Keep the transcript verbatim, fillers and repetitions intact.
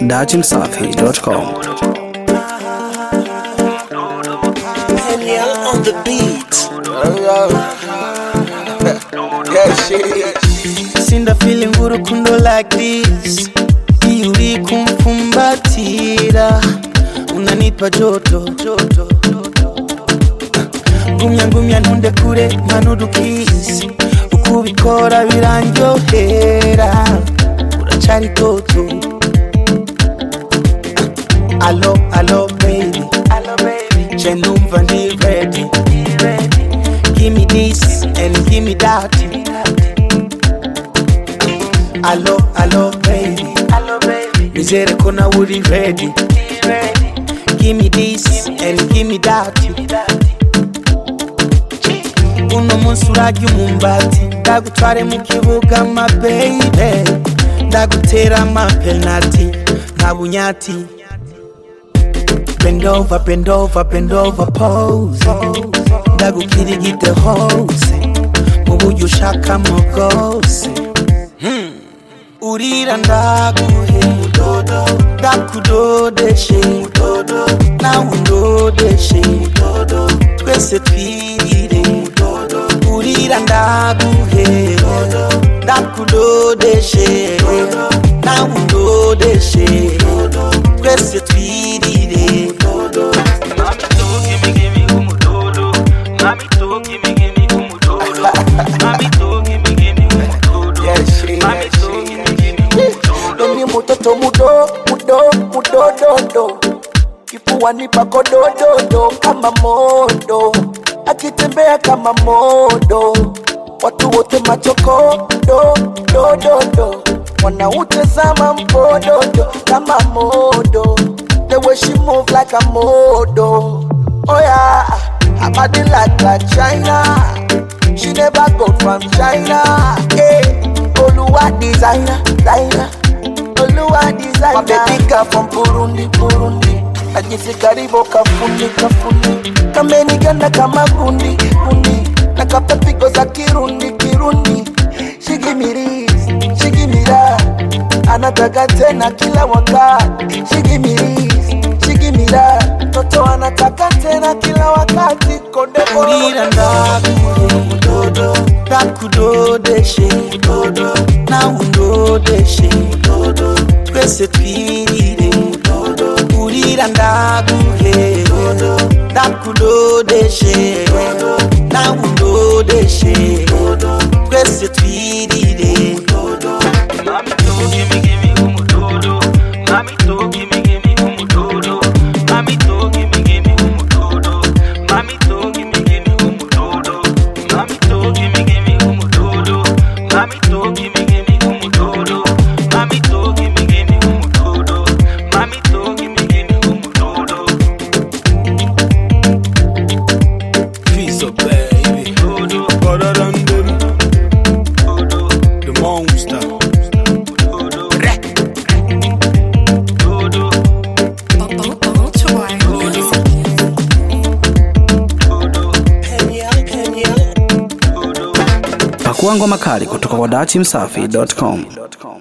dati msafi dot com. Daniel on the beat. Yeah, shit. Sinda feeling urukundo like this. Iyuri kumfumbatira, unanipa joto joto. Gumya gumya ntunde kure manudukisi, ukubikora birandyohera, uracari toto. Allo allo baby, allo baby, chenumva ndi ready, ready. Give me this and give me that. Allo allo baby, allo baby, nizere ko na uri ready, ready. Give me this and give me that. Uno munsi urarya umumbati, ndagutware mu kibuga ma baby, ndagutera ama penalty nka bunyati. Bend over, bend over, bend over, pose. Ndagukirigite hose, muburyo ushakamo bwose. Hmm. Urira ndaguhe mudodo, ndakudodeshe mudodo, nawe undodeshe mudodo, twese twirire mudodo. Urira ndaguhe mudodo, ndakudodeshe mudodo, nawe undodeshe mudodo, twese twirire mudodo. Mami to gimme gimme umudodo, mami to gimme gimme umudodo, mami to gimme gimme umudodo, Yeah, shit. mami to gimme gimme umudodo. Ni mutoto mudo, mudo, mudododo. Kifuani pako dododo kama modo, akitembea kama modo. Watu wote machoko do do do do, wanautazama mpododo kama modo. The way she move like a modo. Oh yeah, her body like like China. She never go from China. Hey, Oluwa designer, designer. Oluwa designer. My baby girl from Burundi, Burundi. Ajisi karibu kafundi, kafundi. Kameni ganda kama gundi, gundi. Nakapa pigo za kirundi, kirundi. She give me this, she give me that. Anataka tena kila wakati. She give me this, she give me that. Toto anataka tena kila wakati. Konde Urira ndaguhe mudodo, ndakudodeshe mudodo, nawe undodeshe mudodo, twese twirire mudodo. Urira ndaguhe mudodo, ndakudodeshe mudodo, nawe undodeshe mudodo, twese twirire mudodo. Mami to gimme gimme umudodo, mami to gimme gimme umudodo, mami to gimme gimme umudodo, mami to gimme gimme umudodo, mami to gimme gimme umudodo, mami to gimme gimme umudodo, mami to gimme gimme umudodo, mami to gimme gimme umudodo. Piece of baby, better than them, the monster. Pakua ngoma kali kutoka kwa dati msafi dot com.